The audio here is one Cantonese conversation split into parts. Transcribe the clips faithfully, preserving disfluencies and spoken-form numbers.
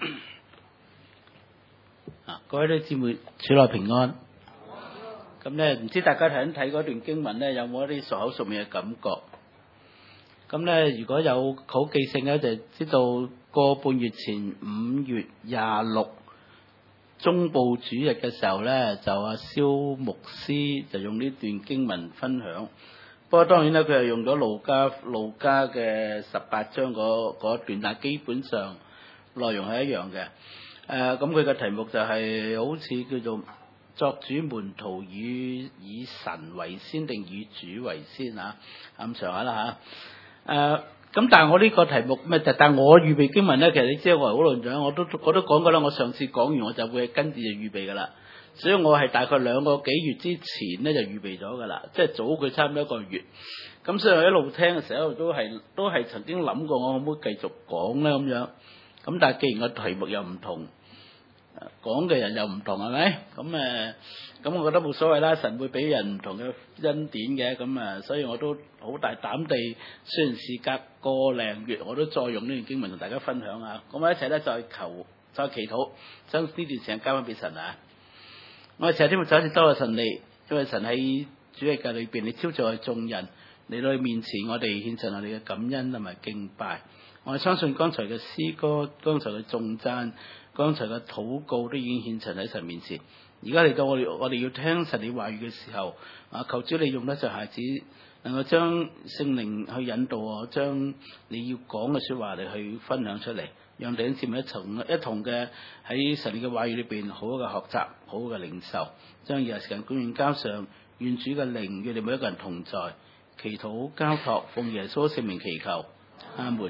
啊，各位啲姊妹，主內平安。咁咧，唔知大家睇睇嗰段經文咧，有冇一啲熟口熟面嘅感覺？咁咧，如果有好記性咧，就知道個半月前五月廿六中部主日嘅時候咧，就阿蕭牧師就用呢段經文分享。不過當然咧，佢係用咗路加路加嘅十八章嗰嗰段，但係基本上內容係一樣嘅。誒，咁佢嘅題目就係、是、好似叫做作主門徒與以神為先定以主為先啊，咁上下啦嚇。誒、啊，咁但係我呢個題目咩？但係我預備經文咧，其實你知我係好論盡，我都我都講過啦。我上次講完我就會跟住就預備噶啦，所以我係大概兩個幾月之前咧就預備咗噶啦，即係早佢差唔多一個月。咁所以我一路聽嘅時候都係都係曾經諗過我可唔可以繼續講咧咁樣。咁但係既然個題目又唔同，講嘅人又唔同，係咪？咁誒，咁我覺得冇所謂啦。神會俾人唔同嘅恩典嘅，咁啊，所以我都好大膽地，雖然事隔個零月，我都再用呢段經文同大家分享下。咁我一齊咧再求，再祈禱，將呢段時間交翻俾神啊！我哋成日都會走一次多謝神你，因為神喺主日嘅裏邊，你超越我哋眾人嚟到你面前，我哋獻上我哋嘅感恩同埋敬拜。我哋相信剛才嘅詩歌，剛才嘅頌讚，剛才嘅禱告都已經獻陳喺神面前。而家嚟到我哋，我哋要聽神你話語嘅時候，啊，求主你用得着孩子，能夠將聖靈去引導我，將你要講嘅說話嚟去分享出嚟，讓弟兄姊妹一同一同嘅喺神嘅話語裏邊好好嘅學習，好好嘅領受，將以下時間供應交上，願主嘅靈與你每一個人同在，祈禱交託，奉耶穌聖名祈求，阿門。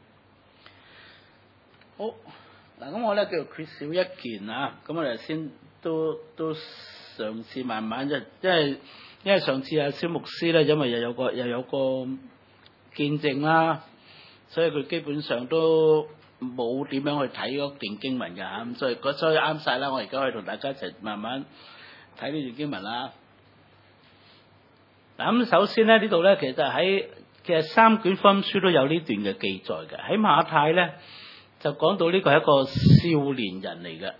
好嗱，咁我咧叫做缺少一件啊，咁我哋先都都嘗試慢慢，即因為因為上次阿蕭牧師咧，因為又有個又有個見證啦，所以佢基本上都冇點樣去睇嗰段經文㗎嚇，咁所以所以啱晒啦，我而家可以同大家一齊慢慢睇呢段經文啦。嗱，咁首先咧呢度咧，其實喺其實三卷福音書都有呢段嘅記載嘅，喺馬太咧。就講到呢個係一個少年人嚟嘅，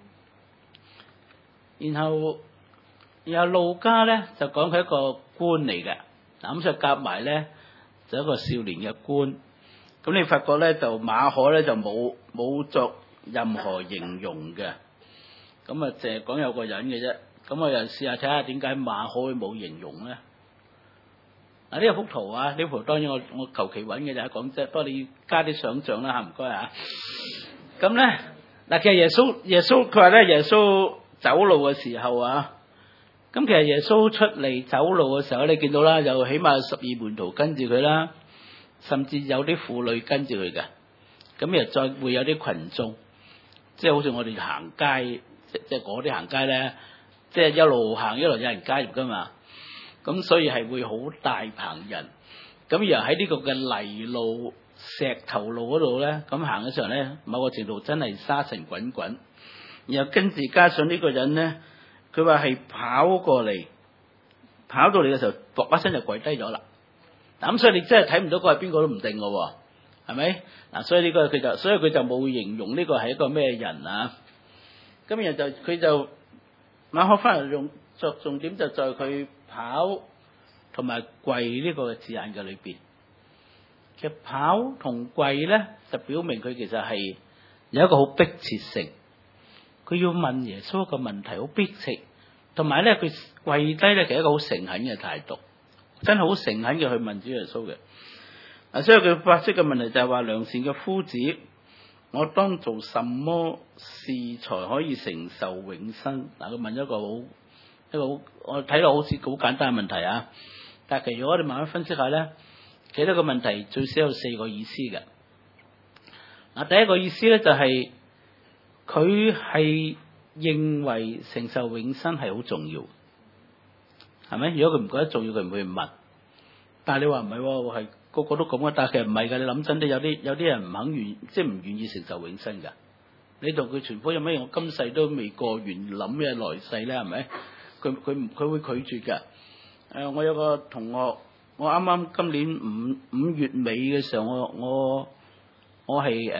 然後然後路加咧就講佢一個官嚟嘅，嗱咁所以夾埋咧就一個少年嘅官。咁你發覺咧就馬可咧就冇冇作任何形容嘅，咁啊淨係講有個人嘅啫。咁我又試下睇下點解馬可會冇形容咧？嗱，呢個幅圖啊，呢幅圖當然我我求其揾嘅就係講啫，不過你要加啲想像啦嚇，唔該嚇。咁咧嗱，其實耶穌耶穌佢話咧，耶穌走路嘅時候啊，咁其實耶穌出嚟走路嘅時候，你見到啦，有起碼十二門徒跟住佢啦，甚至有啲婦女跟住佢嘅。咁又再會有啲群眾，即係好似我哋行街，即即係嗰啲行街咧，即係一路行一路有人加入噶嘛。咁所以係會好大棚人，咁然後喺呢個嘅泥路、石頭路嗰度咧，咁行嘅時候咧，某個程度真係沙塵滾滾。然後跟住加上呢個人咧，佢話係跑過嚟，跑到嚟嘅時候，噥一聲就跪低咗啦。嗱咁所以你真係睇唔到佢係邊個都唔定嘅，係咪？嗱，所以呢個佢就，所以佢就冇形容呢個係一個咩人啊。咁然後就佢就馬可翻嚟用着重點就在佢跑同埋跪呢個字眼嘅裏邊，其實跑同跪咧就表明佢其實係有一個好迫切性，佢要問耶穌一個問題好迫切，同埋咧佢跪低咧其實一個好誠懇嘅態度，真係好誠懇嘅去問主耶穌嘅。嗱，所以佢發出嘅問題就係話：良善嘅夫子，我當做什麼事才可以承受永生？嗱，佢問一個好。一個好，我睇落好似好簡單嘅問題啊！但係其實如果我哋慢慢分析下咧，其實個問題最少有四個意思嘅。嗱，第一個意思咧就係佢係認為承受永生係好重要，係咪？如果佢唔覺得重要，佢唔會問。但係你話唔係喎，係個個都咁啊！但係其實唔係㗎，你諗真啲，有啲有啲人唔肯願，即係唔願意承受永生㗎。你同佢傳福音有咩？我今世都未過完，諗咩來世咧？係咪？佢佢佢會拒絕嘅。誒、呃，我有個同學，我啱啱今年五五月尾嘅時候，我我我係誒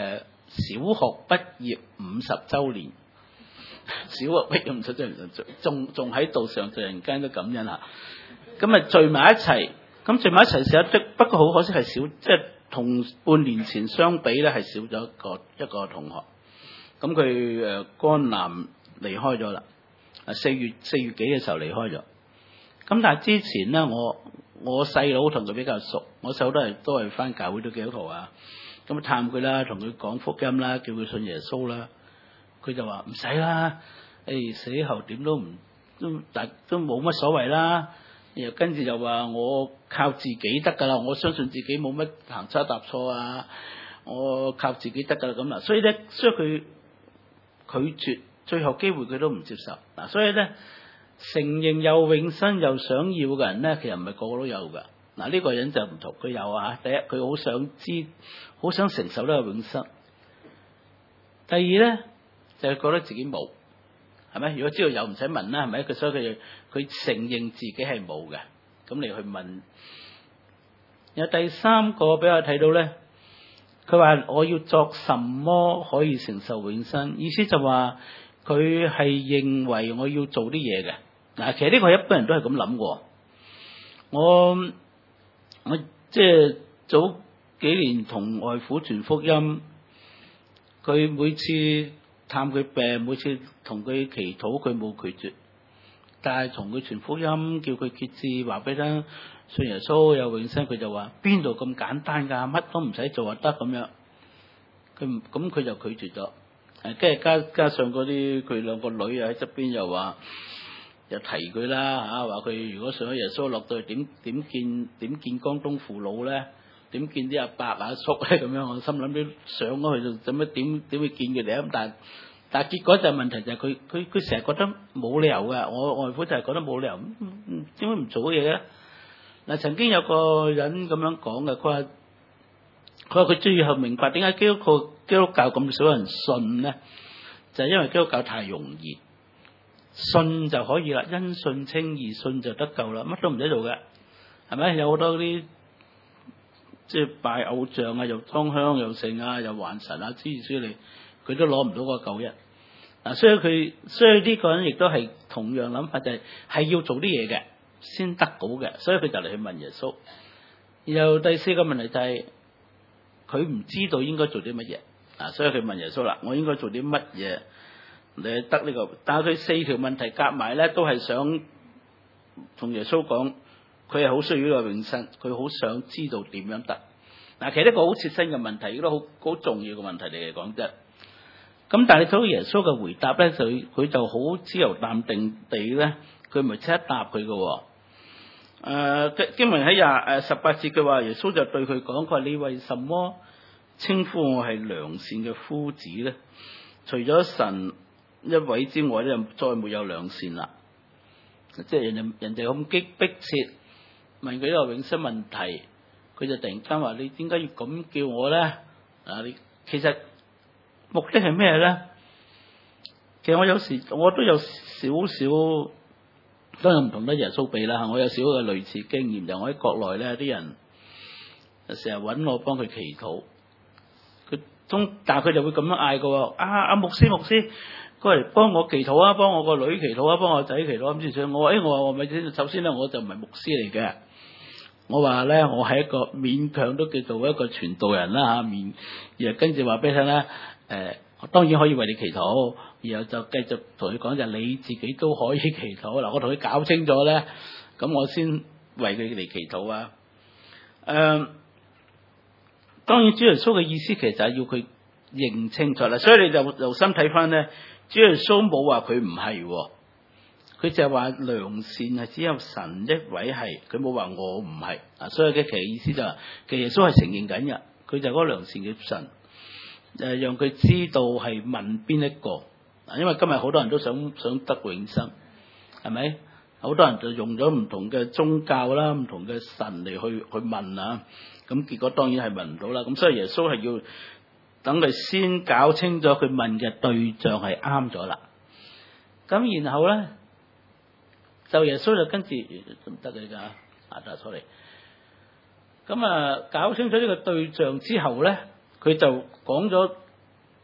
小學畢業五十週年，小學畢業五十週年，仲仲喺度上在人間都感恩下。咁啊聚埋一齊，咁聚埋一齊時候，不過好可惜係少，即係同半年前相比咧係少咗一個一個同學。咁佢誒肝癌離開咗啦，啊四月四月幾嘅時候離開咗。咁但係之前咧，我我細佬同佢比較熟，我細佬都係都係返教會都基督徒啊。咁探佢啦，同佢講福音啦，叫佢信耶穌啦。佢就話唔使啦，誒、哎、死後點都唔都但都冇乜所謂啦。然後跟住就話我靠自己得㗎啦，我相信自己冇乜行差踏錯啊，我靠自己得㗎啦咁啦。所以咧，所以佢拒絕最後機會佢都唔接受嗱。所以咧，承認有永生又想要嘅人咧，其實唔係個個都有㗎嗱。呢個人就唔同，佢有啊。第一，佢好想知，好想承受呢個永生。第二咧，就係覺得自己冇。係咪？如果知道有唔使問啦，係咪？佢所以佢佢承認自己係冇嘅，咁你去問。有第三個俾我睇到咧，佢話我要作什麼可以承受永生？意思就話佢係認為我要做啲嘢嘅。嗱，其實呢個一般人都係咁諗過。我我即係早幾年同外父傳福音，佢每次探佢病，每次同佢祈禱，佢冇拒絕。但係同佢傳福音，叫佢決志，話俾佢聽信耶穌有永生，佢就話邊度咁簡單㗎？乜都唔使做就得咁樣。佢咁佢就拒絕咗。誒，跟住加加上嗰啲佢兩個女啊喺側邊又話，又提佢啦嚇，話佢如果信咗耶穌落到去點點見點見江東父老咧？點見啲阿伯阿叔咧咁樣？我心諗啲上咗去就做乜點點會見佢哋啊？咁但係但係結果就係問題就係佢佢佢成日覺得冇理由嘅。我外父就係覺得冇理由，點解唔做嘢咧？嗱，曾經有個人咁樣講嘅，佢話佢話佢最後明白點解基督教基督教咁少人信咧，就係因為基督教太容易，信就可以啦，因信稱義，信就得救啦，乜都唔使做嘅，係咪？有好多啲即係拜偶像啊，又裝香又聖啊，又還神啊，諸如此類，佢都攞唔到嗰個救恩。嗱，所以佢所以呢個人亦都係同樣諗法，就係係要做啲嘢嘅先得到嘅，所以佢就嚟去問耶穌。然後第四個問題就係佢唔知道應該做啲乜嘢，啊，所以佢問耶穌啦，我應該做啲乜嘢你得呢個？但係佢四條問題夾埋咧，都係想同耶穌講，佢係好需要呢個永生，佢好想知道點樣得。嗱，其實一個好切身嘅問題，亦都好好重要嘅問題嚟講啫。咁但係你睇到耶穌嘅回答咧，就佢就好自由淡定地咧，佢唔係即刻答佢嘅。誒、呃，經文喺廿誒十八節嘅話，耶穌就對佢講：佢話你為什麼稱呼我係良善嘅夫子咧？除咗神一位之外咧，再沒有良善啦。即係人哋人哋咁激迫切問佢呢個永生問題，佢就突然間話：你點解要咁叫我咧？啊，你其實目的係咩咧？其實我有時我都有少少，當然唔同得耶穌比啦。我有少少嘅類似經驗，就我喺國內咧，啲人成日揾我幫佢祈禱，佢中但係佢就會咁樣嗌嘅。啊啊牧師牧師，過嚟幫我祈禱啊，幫我個女祈禱啊，幫我仔祈禱啊。咁先我話誒，我話我咪先，首先咧我就唔係牧師嚟嘅。我話咧，我係一個勉強都叫做一個傳道人啦嚇，勉然後跟住話俾你聽咧。誒、呃，我當然可以為你祈禱，然後就繼續同佢講就你自己都可以祈禱。嗱，我同佢搞清楚咧，咁我先為佢嚟祈禱啊。誒、呃，當然主耶穌嘅意思其實就係要佢認清楚啦，所以你就留心睇翻咧，主耶穌冇話佢唔係，佢就係話良善係只有神一位係，佢冇話我唔係啊。所以嘅其實意思就係、是，其實耶穌係承認緊嘅，佢就係嗰個良善嘅神。誒，讓佢知道係問邊一個，嗱，因為今日好多人都想想得永生，係咪？好多人就用咗唔同嘅宗教啦，唔同嘅神嚟去去問啊，咁結果當然係問唔到啦。咁所以耶穌係要等佢先搞清楚佢問嘅對象係啱咗啦。咁然後咧，就耶穌就跟住唔得嘅㗎，啊得出嚟。咁啊，搞清楚呢個對象之後咧。佢就講咗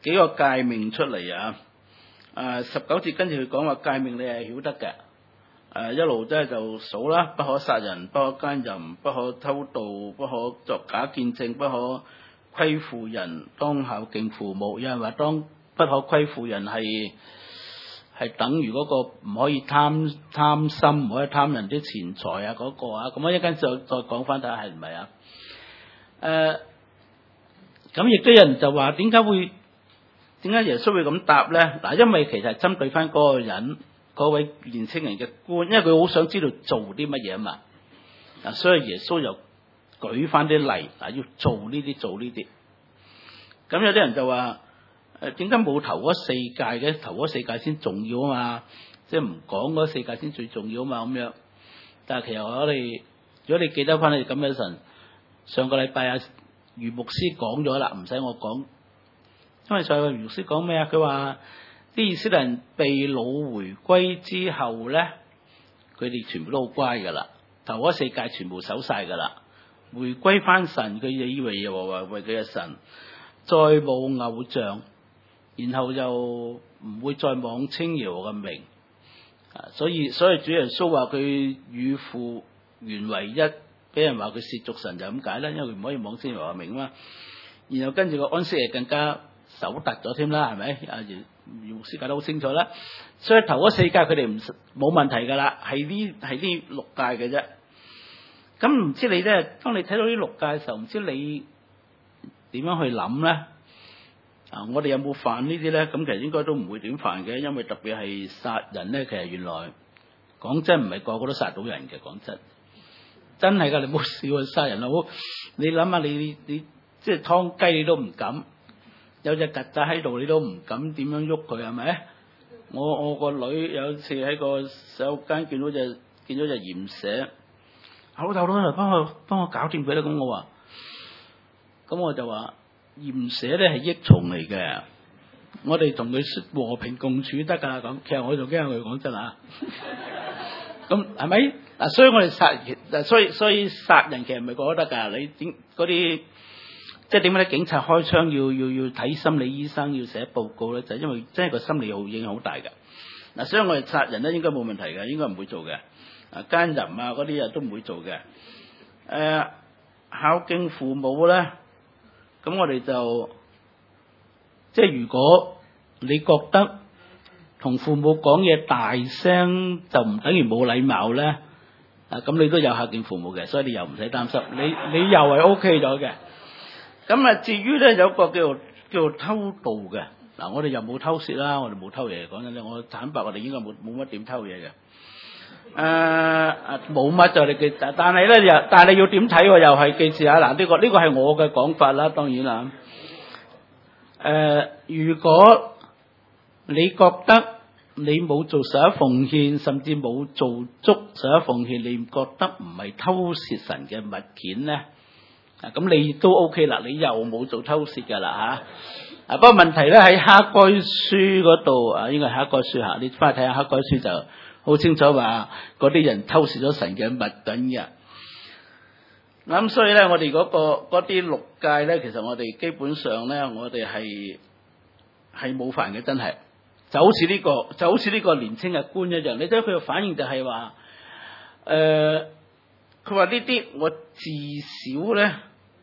幾個誡命出嚟啊！誒十九節跟住佢講話誡命你係曉得嘅，誒、啊、一路即係就數啦，不可殺人，不可姦淫，不可偷盜，不可作假見證，不可虧負人，當孝敬父母。有人話當不可虧負人係係等於嗰個唔可以貪貪心，唔可以貪人啲錢財啊嗰、嗰個啊，咁我一陣再再講翻睇下係唔係啊？誒咁亦都有人就話點解會？點解耶穌會咁答咧？嗱，因為其實係針對翻嗰個人，嗰位年青人嘅官，因為佢好想知道做啲乜嘢啊嘛。嗱，所以耶穌又舉翻啲例，嗱，要做呢啲，做呢啲。咁有啲人就話：誒點解冇頭嗰四誡嘅？頭嗰四誡先重要啊嘛，即係唔講嗰四誡先最重要啊嘛咁樣。但係其實我哋，如果你記得翻你咁嘅神，上個禮拜啊，余牧師講咗啦，唔使我講。因為上個牧師講咩啊？佢話啲以色列人被擄回歸之後咧，佢哋全部都好乖噶啦，頭嗰四誡全部守晒噶啦，回歸翻神，佢就以為耶和華為佢嘅神，再冇偶像，然後就唔會再妄稱耶和華嘅名，啊，所以所以主耶穌話佢與父原為一，俾人話佢褻瀆神就咁解啦，因為佢唔可以妄稱耶和華名啊嘛。然後跟住個安息日更加手突咗添啦，係咪？啊，余牧師解得好清楚啦。所以頭嗰四誡佢哋唔冇問題噶啦，係呢係呢六誡嘅啫。咁唔知你咧，當你睇到呢六誡嘅時候，唔知你點樣去諗咧？啊，我哋有冇犯呢啲咧？咁其實應該都唔會點犯嘅，因為特別係殺人咧，其實原來講真唔係個個都殺到人嘅，講真，真係噶，你冇試過殺人啦。好，你諗下，你你，你即係劏雞你都唔敢。有隻曱甴喺度，你都唔敢點樣喐佢，係咪？我我個女有次喺個洗手間見到隻見到隻鹽蛇，老豆老豆幫我幫我搞掂佢啦。咁我話，咁我就話鹽蛇咧係益蟲嚟嘅，我哋同佢和平共處得噶啦。咁其實我就驚佢講真啊，咁係咪？嗱，所以我哋殺，所以所以殺人其實唔係個個得噶。你點嗰啲？即係點解咧？警察開槍要要要睇心理醫生，要寫報告咧，就係、因為真係個心理好影響好大嘅。嗱，所以我哋殺人咧應該冇問題嘅，應該唔會做嘅。啊，奸淫啊嗰啲啊都唔會做嘅。誒、呃，孝敬父母咧，咁我哋就即係如果你覺得同父母講嘢大聲就唔等於冇禮貌咧，啊咁你都有孝敬父母嘅，所以你又唔使擔心，你你又係 O K 咗嘅。咁啊，至於咧有個叫做叫做偷盜嘅，嗱我哋又冇偷竊啦，我哋冇偷嘢。講真咧，我坦白我哋應該冇冇乜點偷嘢嘅。誒、呃，冇乜就你記，但係咧又，但係你要點睇？又係記住下嗱，呢、這個呢、這個係我嘅講法啦，當然啦。誒、呃，如果你覺得你冇做十一奉獻，甚至冇做足十一奉獻，你覺得唔係偷竊神嘅物件咧？啊，咁你都 OK 啦，你又冇做偷竊噶啦吓。啊，不過問題咧喺哈該書嗰度啊，應該係哈該書吓，你翻去睇下哈該書就好清楚話嗰啲人偷竊咗神嘅物品嘅。咁所以咧，我哋嗰、嗰個嗰啲六誡咧，其實我哋基本上咧，我哋係係冇犯嘅，真係就好似呢、呢個就好似呢個年青嘅官一樣。你睇佢嘅反應就係話，誒佢話呢啲我至少咧。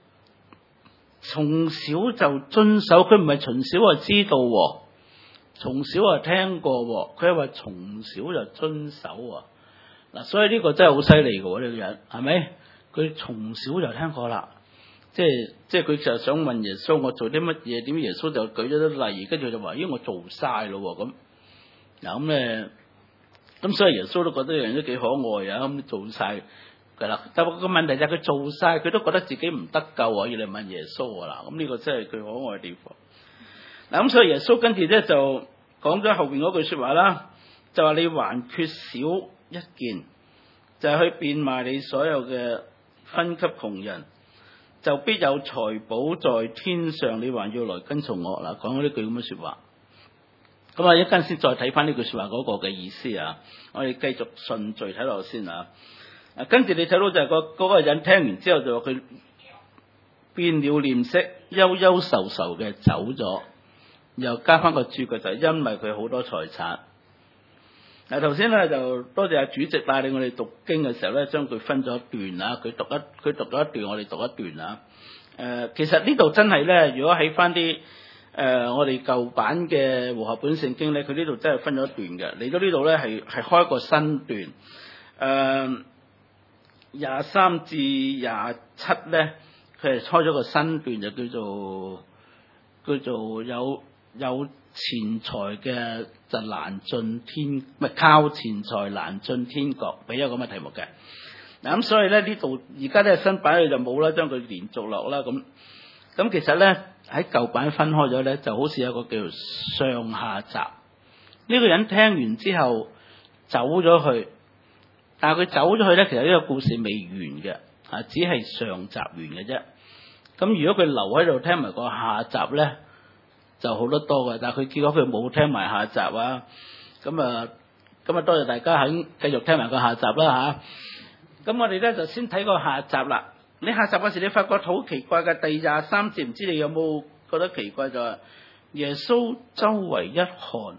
從小就遵守，佢唔係從小就知道，從小就聽過，佢係話從小就遵守。嗱，所以呢個真係好犀利嘅呢個人，係咪？佢從小就聽過啦，即係即係佢就想問耶穌，我做啲乜嘢？點耶穌就舉咗啲例，跟住就話，咦，我做晒咯咁。嗱咁咧，咁所以耶穌都覺得呢樣都幾可愛啊，咁做晒。噶啦，但係個問題就係佢做晒，佢都覺得自己唔得救啊！要嚟問耶穌啊！嗱，咁呢個真係佢可愛嘅地方。嗱，咁所以耶穌跟住咧就講咗後邊嗰句說話啦，就話你還缺少一件，就係去變賣你所有嘅分給窮人，就必有財寶在天上。你還要來跟從我。嗱，講咗呢句咁嘅說話。咁啊，一陣先再睇翻呢句說話嗰個嘅意思啊！我哋繼續順序睇落先啊。跟住你睇到就係個嗰個人聽完之後就話佢變了臉色，憂憂愁愁嘅走咗。 又加翻個注腳，就係因為佢好多財產。嗱，頭先咧就多謝阿主席帶領我哋讀經嘅時候咧，將佢分咗一段啊，佢讀一佢讀咗一段，我哋讀一段啊。誒、呃，其實呢度真係咧，如果喺翻啲誒我哋舊版嘅和合本聖經咧，佢呢度真係分咗一段嘅。嚟到呢度咧係係開一個新段，誒廿三至廿七咧，佢係開咗個新段，就叫做叫做有有錢財嘅就難進天，唔係靠錢財難進天國，俾咗咁嘅題目嘅。嗱咁所以咧呢度而家咧新版佢就冇啦，將佢連續落啦咁。咁其實咧喺舊版分開咗咧，就好似有個叫做上下集。呢個人聽完之後走咗去，但係佢走咗去咧，其實呢個故事未完嘅，啊只係上集完嘅啫。咁如果佢留喺度聽埋個下集咧，就好得多嘅。但係佢結果佢冇聽埋下集啊。咁啊咁啊，多謝大家肯繼續聽埋個下集啦吓。咁我哋咧就先睇個下集啦。你下集嗰時你發覺好奇怪嘅，第廿三節唔知你有冇覺得奇怪就係耶穌周圍一看。誒、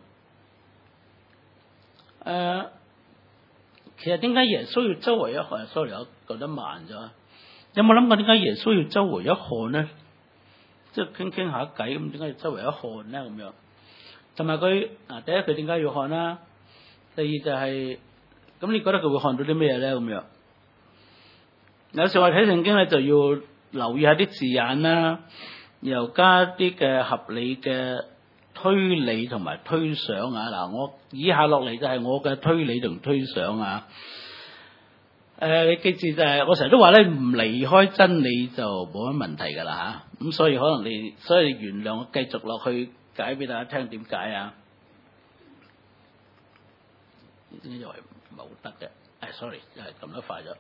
呃，其實點解耶穌要周圍一看 ？sorry， 我覺得慢咗。有冇諗過點解耶穌要周圍一看咧？即係傾傾下偈咁，點解要周圍一看咧？咁樣，同埋佢啊，第一佢點解要看啦？第二就係、是、咁，你覺得佢會看到啲咩咧？咁樣，有時我睇聖經咧就要留意下啲字眼啦，又加啲嘅合理嘅推理同埋推想啊！嗱，我以下落嚟就係我嘅推理同推想啊！誒、呃，你記住就係、是、我成日都話咧，唔離開真理就冇乜問題㗎啦嚇。咁所以可能你，所以你原諒我繼續落去解俾大家聽點解啊？呢啲又係唔係好得嘅？誒 ，sorry，又係撳得快咗。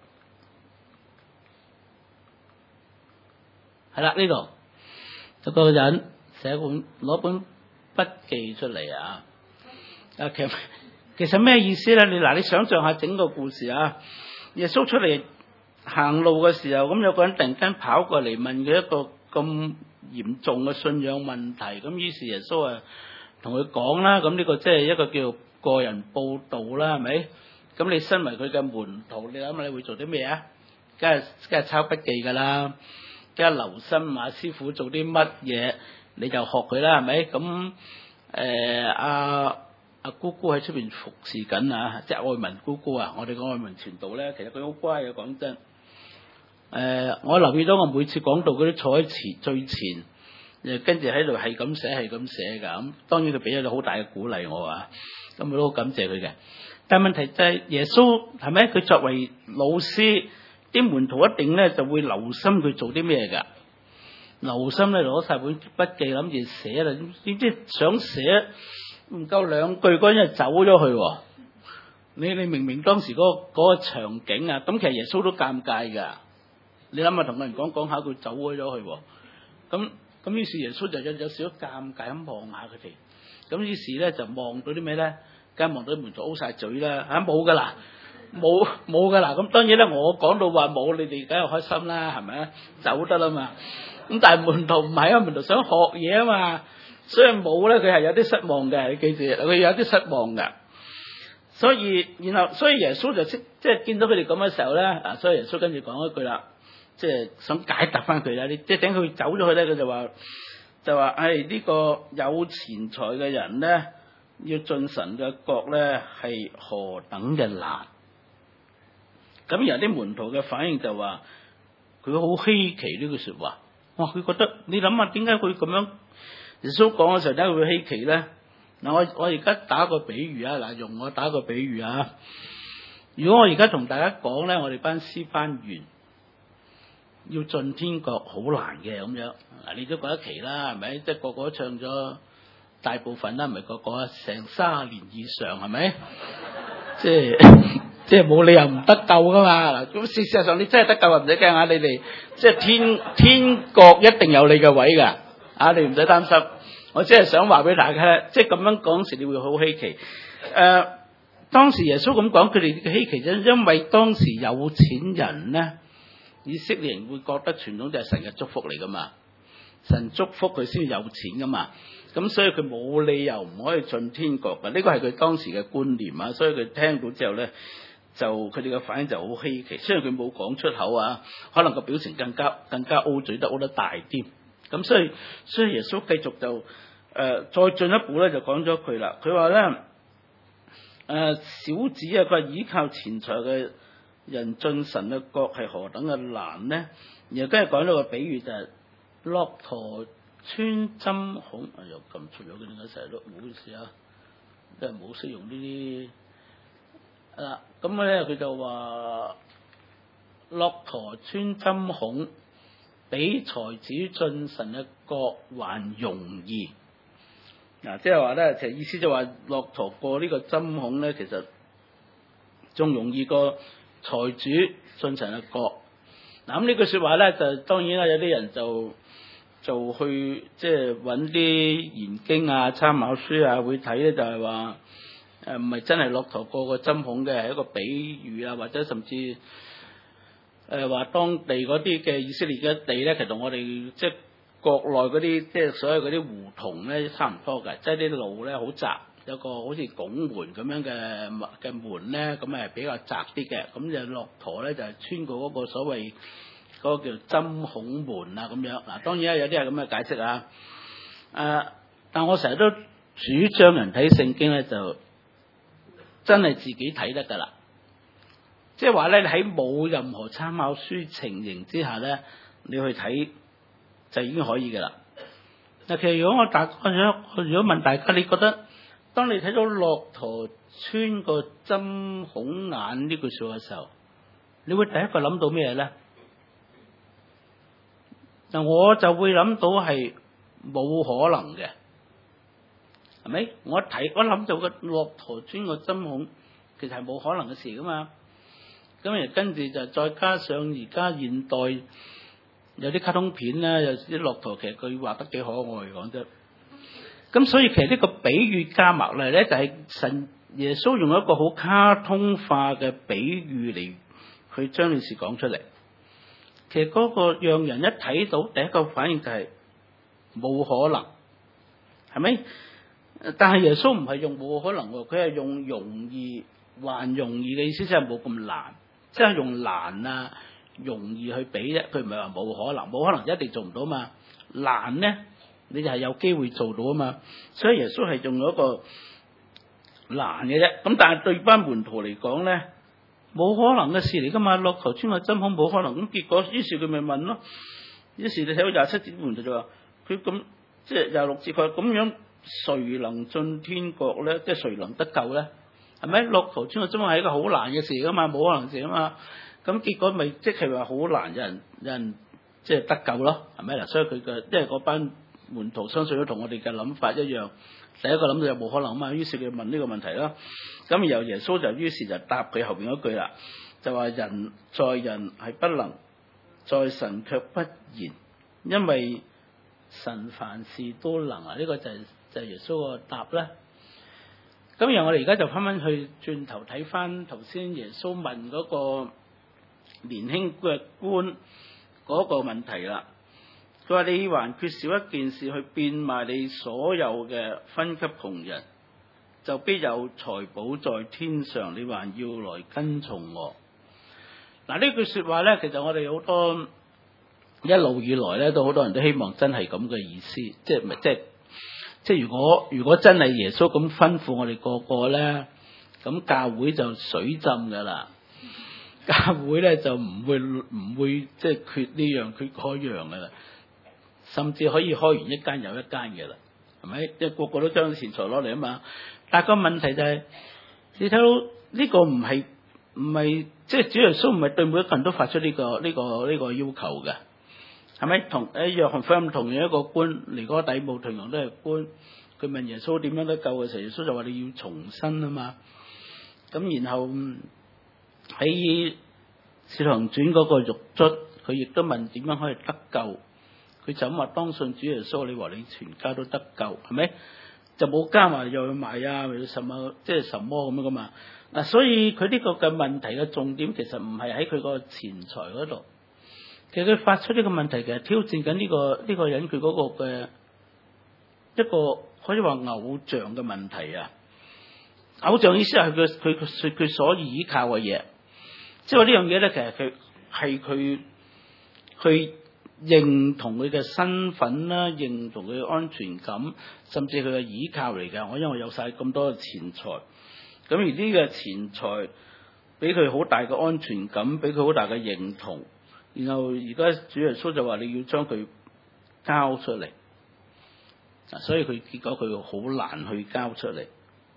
係啦，呢度有個人寫本攞本筆記出嚟啊！啊，其實其實咩意思咧？你嗱，你想象下整個故事啊！耶穌出嚟行路嘅時候，咁有個人突然間跑過嚟問佢一個咁嚴重嘅信仰問題，咁於是耶穌啊同佢講啦，咁呢個即係一個叫個人報道啦，係咪？咁你身為佢嘅門徒，你諗下你會做啲咩啊？梗係梗係抄筆記㗎啦，梗係留心馬師傅做啲乜嘢，你就學佢啦，係咪？咁誒阿阿姑姑喺出邊服侍緊啊，即係愛民姑姑啊！我哋講愛民傳道咧，其實佢好乖嘅，講真。誒、呃，我留意到我每次講道嗰啲坐喺前最前，誒跟住喺度係咁寫係咁寫㗎。咁當然佢俾咗個好大嘅鼓勵我啊，咁我都好感謝佢嘅。但係問題就係耶穌係咪？佢作為老師，啲門徒一定咧就會留心佢做啲咩㗎？留心咧攞晒本筆記諗住寫啦，點知想寫唔夠兩句嗰陣就走咗去喎。你你明明當時嗰個嗰個場景啊，咁其實耶穌都尷尬㗎。你諗下同個人講講下，佢走咗咗去喎。咁咁於是耶穌就有有少少尷尬咁望下佢哋。咁於是咧就望到啲咩咧？梗係望到啲門徒 O 晒嘴啦。嚇冇㗎啦，冇冇㗎啦。咁當然咧，我講到話冇，你哋梗係開心啦，係咪啊？走得啦嘛。咁但係門徒唔係啊，門徒想學嘢啊嘛。所以冇咧，佢係有啲失望嘅。你記住，佢有啲失望㗎。所以然後所以耶穌就識即係見到佢哋咁嘅時候咧，啊，所以耶穌跟住講一句啦，即係想解答翻佢啦。你即係等佢走咗去咧，佢就話就話，唉，呢個有錢財嘅人咧，要進神嘅國咧，係何等嘅難。咁有啲門徒嘅反應就話，佢好稀奇呢句說話。哇！佢覺得你諗下，點解佢咁樣？耶穌講嘅時候點解會稀奇咧？嗱，我我而家打個比喻啊，嗱，用我打個比喻啊。如果我而家同大家講咧，我哋班師班員要進天國好難嘅咁樣，嗱，你都覺得奇啦，係咪？即係個個都唱咗大部分啦，唔係個個啊，成卅年以上係咪？即係即係冇理由唔得救噶嘛。嗱，咁事實上你真係得救啊，唔使驚啊！你哋即係天天國一定有你嘅位㗎，啊，你唔使擔心。我只係想話俾大家咧，即係咁樣講時，你會好稀奇。誒、呃，當時耶穌咁講，佢哋嘅稀奇就因為當時有錢人咧，以色列人會覺得傳統就係神嘅祝福嚟噶嘛。 神祝福佢先有錢噶嘛。咁所以佢冇理由唔可以進天國嘅，呢個係佢當時嘅觀念啊。所以佢聽到之後咧，就佢哋嘅反應就好稀奇。雖然佢冇講出口啊，可能個表情更加更加 O 嘴得 O 得大啲。咁所以所以耶穌繼續就誒、呃、再進一步咧，就講咗句啦。佢話咧誒小子啊，佢話倚靠錢財嘅人進神嘅國係何等嘅難咧？然後跟住講咗個比喻就係、是、駱駝穿針孔，哎又撳出咗嘅，點解成日都唔好意思啊，即係冇識用呢啲啊。咁咧佢就話駱駝穿針孔比才子進神嘅國還容易。嗱、啊，即係話咧，其實意思就話駱駝過呢個針孔咧，其實仲容易過才子進神嘅國。嗱、啊，咁呢句說話咧，就當然啦，有啲人就就去即係揾啲研經啊、參考書啊，會睇咧就係話誒唔係真係駱駝過個針孔嘅，係一個比喻啊，或者甚至誒話、呃、當地嗰啲嘅以色列嘅地咧，其實我哋即係國內嗰啲即係所有嗰啲胡同咧差唔多嘅，即係啲路咧好窄，有個好似拱門咁樣嘅嘅門咧，咁係比較窄啲嘅，咁就駱駝咧就係穿過嗰個所謂嗰個叫針孔門啊咁樣。嗱，當然有啲係咁嘅解釋啊。誒、呃，但我成日都主張人睇聖經咧，就真係自己睇得噶啦。即係話咧，你喺冇任何參考書情形之下咧，你去睇就已經可以噶啦。嗱，其實如果我大我想我如果問大家，你覺得當你睇到駱駝穿個針孔眼呢句說話嘅時候，你會第一個諗到咩咧？嗱，我就會諗到係冇可能嘅，係咪？我一睇我諗到個駱駝穿個針孔，其實係冇可能嘅事噶嘛。咁然後跟住就再加上而家現代有啲卡通片咧，有啲駱駝其實佢畫得幾可愛講啫。咁所以其實呢個比喻加埋嚟咧，就係神耶穌用一個好卡通化嘅比喻嚟去將呢事講出嚟。其實嗰個讓人一睇到第一個反應就係冇可能，係咪？但係耶穌唔係用冇可能喎，佢係用容易還容易嘅意思，即係冇咁難，即係用難啊容易去比啫。佢唔係話冇可能，冇可能一定做唔到嘛。難咧，你就係有機會做到啊嘛。所以耶穌係用咗一個難嘅啫。咁但係對班門徒嚟講咧，冇可能嘅事嚟噶嘛，駱駝穿個針孔冇可能。咁結果於是佢咪問咯。於是你睇到廿七節門徒就話佢咁，即係廿六節佢話咁樣，誰能進天國咧？即係誰能得救咧？係咪？駱駝穿個針孔係一個好難嘅事噶嘛，冇可能事啊嘛。咁結果咪即係話好難，有人有人即係得救咯，係咪嗱？所以佢嘅即係嗰班門徒相信都同我哋嘅諗法一樣，第一個諗到有冇可能啊嘛。於是佢問呢個問題啦。咁然後耶穌就於是就答佢後邊嗰句啦，就話人在人係不能，在神卻不然，因為神凡事都能啊！呢、這個就係、是、就係、是、耶穌個答啦。咁然後我哋而家就翻翻去轉頭睇翻頭先耶穌問嗰個年輕嘅官嗰個問題啦。佢話你還缺少一件事，去變賣你所有嘅分給窮人，就必有財寶在天上，你還要來跟從我。嗱，呢句說話咧，其實我哋好多一路以來咧，都好多人都希望真係咁嘅意思，即係唔係即係即係如果如果真係耶穌咁吩咐我哋個個咧，咁教會就水浸噶啦，教會咧就唔會唔會即係缺呢樣缺嗰樣噶啦，甚至可以開完一間有一間嘅啦，係咪？即係個個都將錢財攞嚟啊嘛。但係個問題就係、是，你睇到呢個唔係唔係即係主耶穌唔係對每一個人都發出呢、這個呢、這個呢、這個要求嘅，係咪？同誒約翰福音同樣一個官尼哥底母同樣都係官，佢問耶穌點樣得救嘅時候，耶穌就話你要重生啊嘛。咁然後喺使徒行傳嗰個獄卒，佢亦都問點樣可以得救，佢就咁話當信主耶穌，你話你全家都得救，係咪？就冇加埋又去賣啊，又什麼即係什麼咁樣噶嘛。嗱，所以佢呢個嘅問題嘅重點其實唔係喺佢個錢財嗰度， 其實佢發出呢個問題，其實挑戰緊呢個呢、呢個人佢嗰個嘅一個可以話偶像嘅問題啊！偶像意思係佢佢佢佢所依靠嘅嘢，即係話呢樣嘢咧，其實佢係佢去認同佢嘅身份啦，認同佢嘅安全感，甚至佢嘅依靠嚟㗎。我因為有晒咁多嘅錢財，咁而呢個錢財俾佢好大嘅安全感，俾佢好大嘅認同。然後而家主耶穌就話你要將佢交出嚟，所以佢結果佢好難去交出嚟。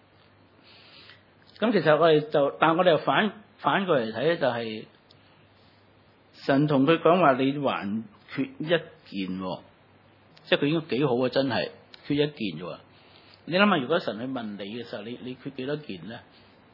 咁其實我哋就，但係我哋又反反過嚟睇咧，就係神同佢講話，你還缺一件，即係佢應該幾好啊！真係缺一件啫。你諗下，如果神去問你嘅時候，你你缺幾多件咧？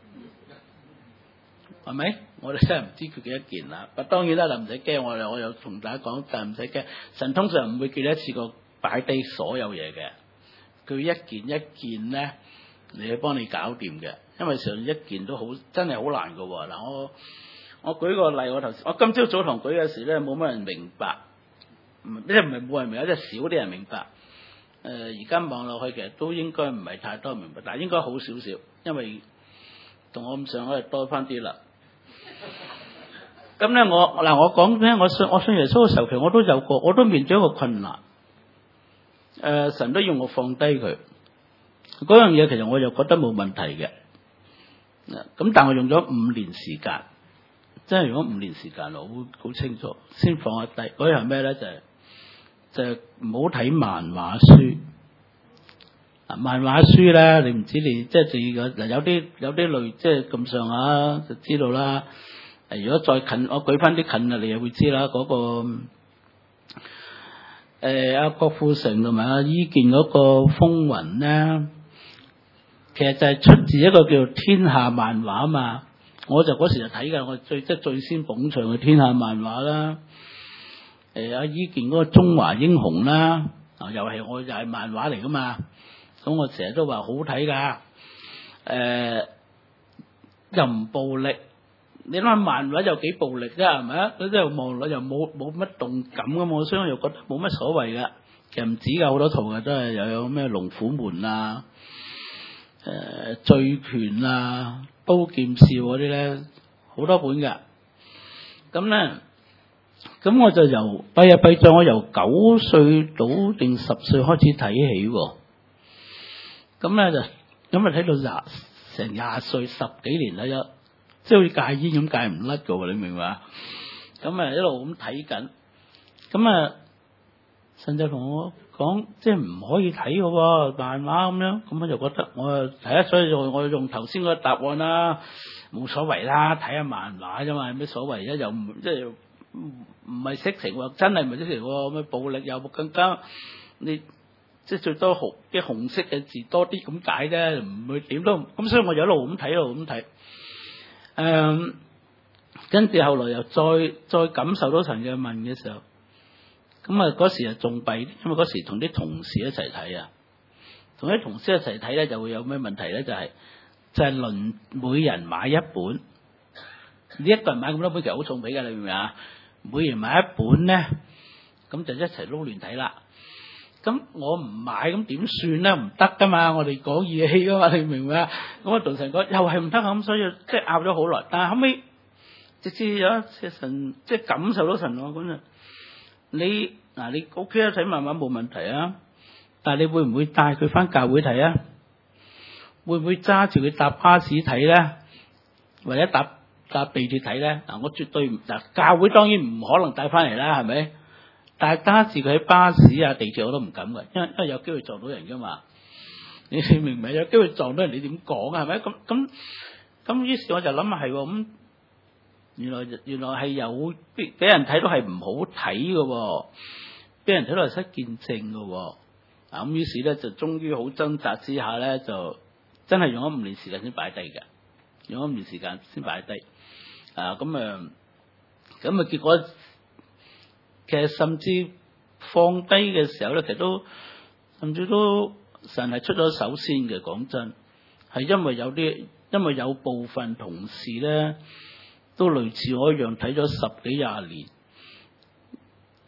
係咪？我哋真係唔知缺幾多件啦。當然啦，你唔使驚，我又我又同大家講，但係唔使驚。神通常唔會叫你一次過擺低所有嘢嘅，佢一件一件咧，嚟去幫你搞掂嘅。因為上一件都好真係好難㗎喎。嗱，我我舉個例，我頭先我今朝早堂舉嘅時咧，冇乜人明白，即係唔係冇人明白，即係少啲人明白。誒，而家望落去其實都應該唔係太多人明白，但係應該好少少，因為同我咁上可以多翻啲啦。咁咧，我嗱我講咧，我信我信耶穌嘅時候，其實我都有過，我都面對一個困難。誒、呃，神都要我放低佢嗰樣嘢，其實我又覺得冇問題嘅。咁但係我用咗五年時間，真係用咗五年時間，我好好清楚先放下低。嗰樣係咩咧？就係、是、就係唔好睇漫畫書。啊，漫畫書咧，你唔知你即係第二個嗱，有啲有啲類即係咁上下就知道啦。誒，如果再近，我舉翻啲近啊，你又會知啦。嗰、那個誒阿、呃、郭富城同埋阿伊健嗰個風雲咧，其實就係出自一個叫做天下漫畫啊嘛。我就嗰時就睇㗎，我最即係最先捧場嘅天下漫畫啦。誒、呃、阿伊健嗰個中華英雄啦，啊又係我又係漫畫嚟㗎嘛。咁我成日都話好睇㗎。誒、呃、又唔暴力。你諗下漫畫有幾暴力啫，係咪啊？佢真係望落又冇冇乜動感咁，我所以我又覺得冇乜所謂噶。其實唔止噶，好多套嘅都係又有咩龍虎門啊、誒、呃、醉拳啊、刀劍笑嗰啲咧，好多本噶。咁咧，咁我就由跛啊跛咗，我由九歲到定十歲開始睇起喎。咁咧就咁啊睇到廿成廿歲十幾年啦一。即係好似戒煙咁戒唔甩噶喎，你明唔明啊？咁啊一路咁睇緊，咁啊神就同我講，即係唔可以睇噶喎，漫畫咁樣，咁我就覺得我啊睇下，所以我我用頭先個答案啦，冇所謂啦，睇下漫畫啫嘛，有咩所謂啫？又唔即係唔唔係色情喎，真係唔係色情喎，咩暴力又更加你即係最多紅啲紅色嘅字多啲咁解啫，唔會點都咁，所以我就一路咁睇，一路咁睇。誒，跟住後來又再再感受到神嘅問嘅時候，咁啊嗰時啊仲弊，因為嗰時同啲同事一齊睇啊，同啲同事一齊睇咧就會有咩問題咧？就係、是、就係、是、輪每人買一本，你一個人買咁多本其實好重比㗎，你明唔明啊？每人買一本咧，咁就一齊撈亂睇啦。咁我唔買咁點算咧？唔得噶嘛，我哋講義氣噶嘛，你明唔明啊？咁我同神講又係唔得咁，所以即係拗咗好耐。但係後尾直至有一次神即係感受到神喎，咁就你嗱你 O K 啊，睇漫畫冇問題啊。但係你會唔會帶佢翻教會睇啊？會唔會揸住佢搭巴士睇咧？或者搭搭地鐵睇咧？嗱，我絕對唔嗱教會當然唔可能帶翻嚟啦，係咪？但係揸住佢喺巴士啊、地鐵我都唔敢嘅，因為因為有機會撞到人噶嘛。你明唔明？有機會撞到人，你點講啊？係咪？咁咁咁，於是我就諗下係咁，原來原來係有俾人睇到係唔好睇嘅，俾人睇到係失見證嘅。啊咁，於是咧就終於好掙扎之下咧，就真係用咗五年時間先擺低嘅，用咗五年時間先擺低。啊咁啊，咁啊結果。其實甚至放低嘅時候咧，其實都甚至都神係出咗手先嘅。講真，係因為有啲，因為有部分同事咧都類似我一樣睇咗十幾廿年，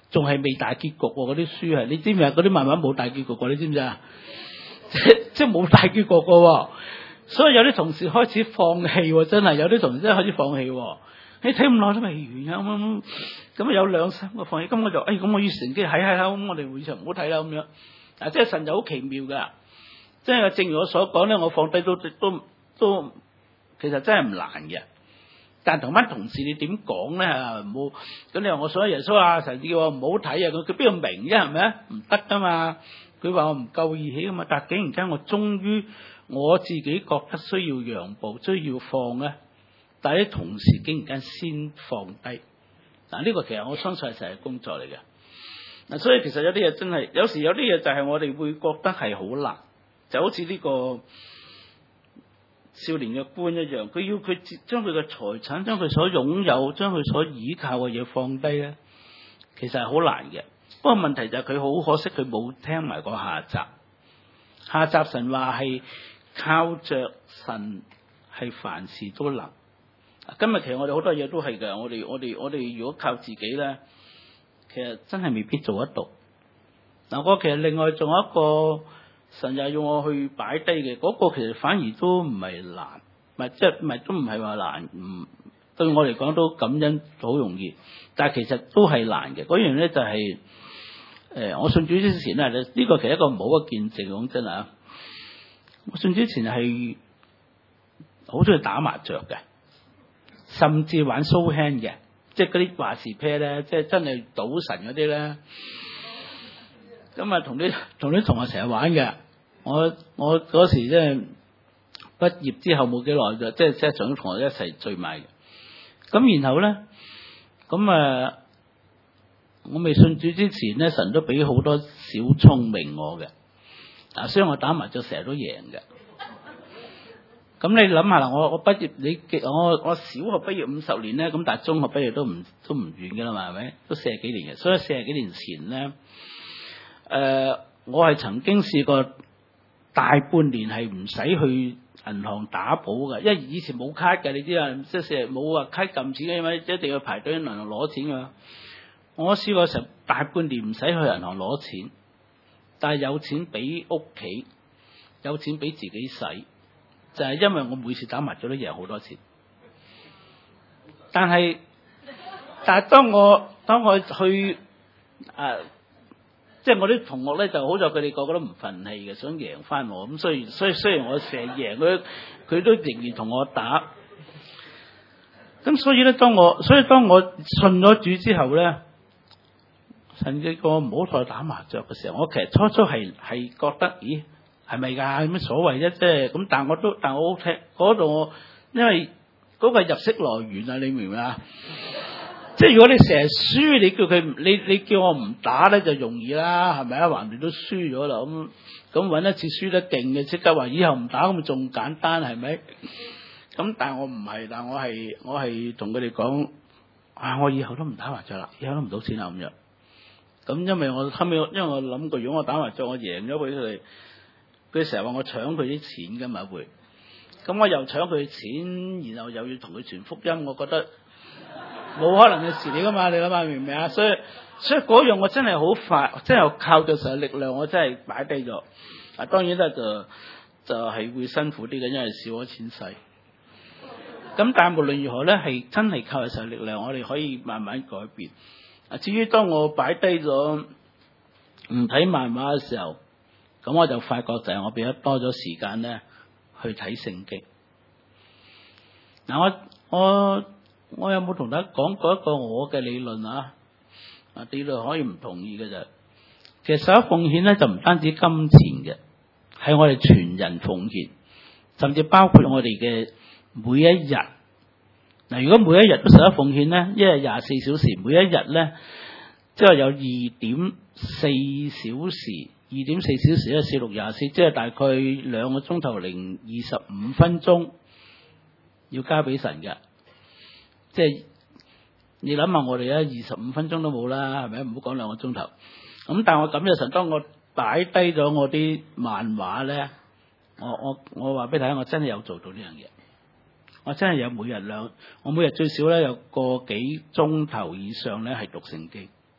仲係未大結局喎，嗰啲書係，你知唔知啊？嗰啲漫畫冇大結局喎，你知唔知啊？即即冇大結局嘅喎，所以有啲同事開始放棄喎，真係有啲同事真係開始放棄喎。你睇咁耐都未完啊，咁咁啊有兩三個放棄，咁我就誒咁、哎、我於是乘機係係啦，咁我哋會場唔好睇啦咁樣。啊，即係神就好奇妙㗎，即係正如我所講咧，我放低都都都其實真係唔難嘅。但同班同事你點講咧？冇咁你話我想耶穌啊，神叫我唔好睇啊，佢佢邊度明啫？係咪啊？唔得噶嘛！佢話我唔夠義氣噶嘛，但係竟然間我終於我自己覺得需要讓步，需要放咧，但係啲同事竟然間先放低。嗱，呢個其實我相信係神嘅工作嚟嘅。嗱，所以其實有啲嘢真係，有時有啲嘢就係我哋會覺得係好難，就好似呢個少年嘅官一樣，佢要佢將佢嘅財產、將佢所擁有、將佢所依靠嘅嘢放低咧，其實係好難嘅。不過問題就係佢好可惜，佢冇聽埋個下集。下集神話係靠着神係凡事都能。今日其實我哋好多嘢都係嘅，我哋我哋我哋如果靠自己咧，其實真係未必做得到。嗱，我其實另外仲有一個。神又要我去擺低嘅，嗰、那個其實反而都唔係難，唔係即係唔係都唔係話難，唔對我嚟講都感恩好容易，但係其實都係難嘅。嗰樣咧就係、是、誒、呃，我信主之前咧，呢、這個其實一個唔好嘅見證，講真啊，我信主之前係好中意打麻雀嘅，甚至玩 show hand 嘅，即係嗰啲話事啤咧，即係真係賭神嗰啲咧。咁啊，同啲同啲同學成日玩嘅。我我嗰時即係畢業之後冇幾耐就即係即係同啲同學一齊聚埋嘅。咁然後咧，咁啊，我未信主之前咧，神都俾好多小聰明我嘅。啊，所以我打麻雀成日都贏嘅。咁你諗下啦，我我畢業你我我小學畢業五十年咧，咁但係中學畢業都唔都唔遠嘅啦嘛，係咪？都四十幾年嘅，所以四十幾年前咧。誒、呃，我係曾經試過大半年係唔使去銀行打簿嘅，因為以前冇卡嘅，你知啊，即係成日冇話卡撳錢嘅，因為一定要排隊喺銀行攞錢㗎。我試過成大半年唔使去銀行攞錢，但係有錢俾屋企，有錢俾自己使，就係、是、因為我每次打麻雀都贏好多錢。但係，但係當我當我去誒。呃即係我啲同學咧，就好在佢哋個個都唔忿氣嘅，想贏翻我咁，所以所以雖然我成日贏佢，佢都仍然同我打。咁所以咧，當我所以當我信咗主之後咧，神叫我唔好再打麻雀嘅時候，我其實初初係係覺得，咦，係咪㗎？有乜所謂啫？即係咁，但我都但我好聽嗰度，我因為嗰個入息來源啊，你明唔明啊？即係如果你成日輸，你叫佢你你叫我唔打咧就容易啦，係咪啊？橫掂都輸咗啦，咁咁搵一次輸得勁嘅，即刻話以後唔打咁咪仲簡單，係咪？咁但係我唔係，但我係我係同佢哋講，啊我以後都唔打麻雀啦，以後都唔賭錢啦咁樣。咁因為我後尾，因為我諗過，如果我打麻雀我贏咗俾佢哋，佢成日話我搶佢啲錢噶嘛會，咁我又搶佢錢，然後又要同佢傳福音，我覺得。冇可能嘅事嚟噶嘛，你諗下明唔明啊？所以所以嗰樣我真係好快，真係靠著神力量，我真係擺低咗。啊，當然咧就就係、是、會辛苦啲嘅，因為少咗錢使。咁但係無論如何咧，係真係靠著神力量，我哋可以慢慢改變。啊，至於當我擺低咗唔睇漫畫嘅時候，咁我就發覺就係我變得多咗時間咧去睇聖經。嗱，我我。我有冇同大家講過一個我嘅理論啊？啊，理論可以唔同意嘅啫。其實十一奉獻咧就唔單止金錢嘅，係我哋全人奉獻，甚至包括我哋嘅每一日。嗱，如果每一日都十一奉獻咧，一日廿四小時，每一日咧即係有二點四小時，二點四小時咧四六廿四，即係大概兩個鐘頭零二十五分鐘要交俾神嘅。即係你諗下，我哋咧二十五分鐘都冇啦，係咪？唔好講兩個鐘頭。咁但係我感謝神，當我擺低咗我啲漫畫咧，我我我話俾你睇，我真係有做到呢樣嘢。我真係有每日兩，我每日最少咧有個幾鐘頭以上咧係讀聖經。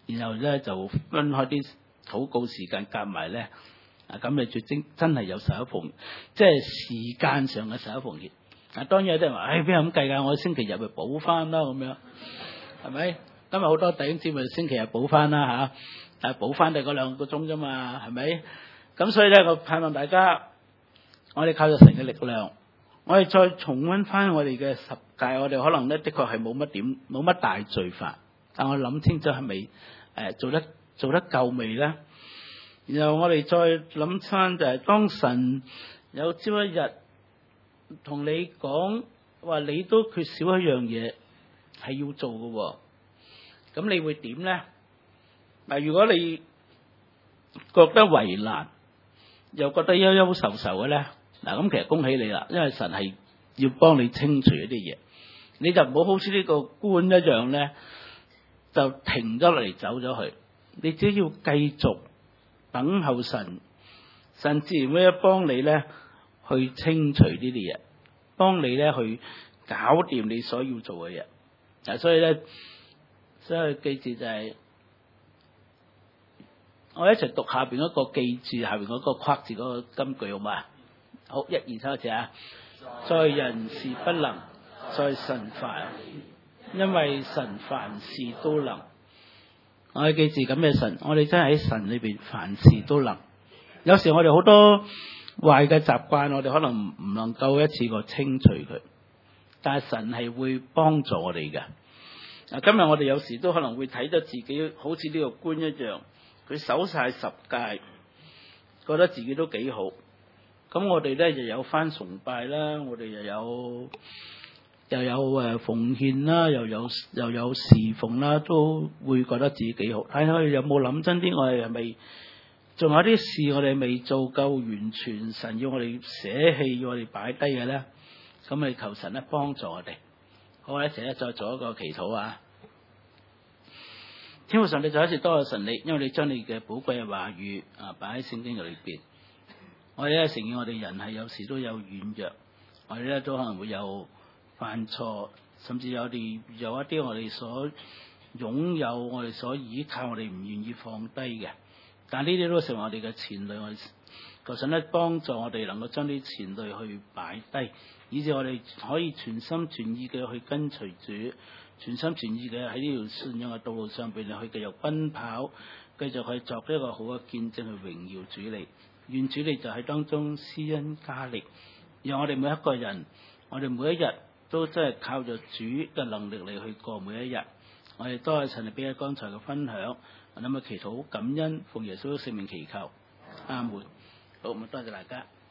然後咧就分開啲禱告時間夾埋咧，啊咁你最真真係有十一奉，即係時間上嘅十一奉獻。啊當然有啲人話，唉邊有咁計㗎？我星期日咪補翻啦咁樣，係咪？今日好多弟兄姊妹星期日補翻啦嚇，但係補翻就嗰兩個鐘啫嘛，係咪？咁所以咧，我盼望大家，我哋靠著神嘅力量，我哋再重溫翻我哋嘅十誡，我哋可能咧的確係冇乜點冇乜大罪法，但我諗清楚係咪誒做得做得夠未咧？然後我哋再諗翻就係當神有朝一日同你講話，你都缺少一樣嘢係要做嘅喎。咁你會點咧？嗱，如果你覺得為難，又覺得憂憂愁愁嘅咧，嗱咁其實恭喜你啦，因為神係要幫你清除一啲嘢，你就唔好好似呢個官一樣咧，就停咗落嚟走咗去。你只要繼續等候神，神自然會幫你咧去清除呢啲嘢，幫你咧去搞掂你所要做嘅嘢。嗱，所以咧。所以記住就係、是，我一齊讀下邊嗰個記住下邊嗰個括字嗰個金句好嘛？好，一二三，一次啊！在人是不能，在神凡，因為神凡事都能。我哋記住咁嘅神，我哋真係喺神裏邊凡事都能。有時我哋好多壞嘅習慣，我哋可能唔能夠一次過清除佢，但係神係會幫助我哋嘅。嗱，今日我哋有時都可能會睇得自己好似呢個官一樣，佢守晒十誡，覺得自己都幾好。咁我哋咧又有返崇拜啦，我哋又有又有誒奉獻啦，又有又有侍奉啦，都會覺得自己幾好。睇下有冇諗真啲，我哋係咪仲有啲事我哋未做夠完全，神要我哋捨棄，要我哋擺低嘅咧？咁咪求神咧幫助我哋。好，我一齊咧再做一個祈禱啊！天父上帝再一次多謝神你，因為你將你嘅寶貴嘅話語啊擺喺聖經嘅裏邊。我哋咧承認我哋人係有時都有軟弱，我哋咧都可能會有犯錯，甚至有啲有一啲我哋所擁有、我哋所依靠、我哋唔願意放低嘅。但呢啲都成為我哋嘅纏累，我哋求神咧幫助我哋能夠將啲纏累去擺低，以致我哋可以全心全意嘅去跟隨主，全心全意嘅喺呢條信仰嘅道路上邊去繼續奔跑，繼續去作一個好嘅見證去榮耀主你。願主你就喺當中施恩加力，讓我哋每一個人，我哋每一日都真係靠着主嘅能力嚟去過每一日。我哋多謝神你俾咗剛才嘅分享，我諗啊祈禱感恩，奉耶穌聖名祈求，阿門。好，咁多謝大家。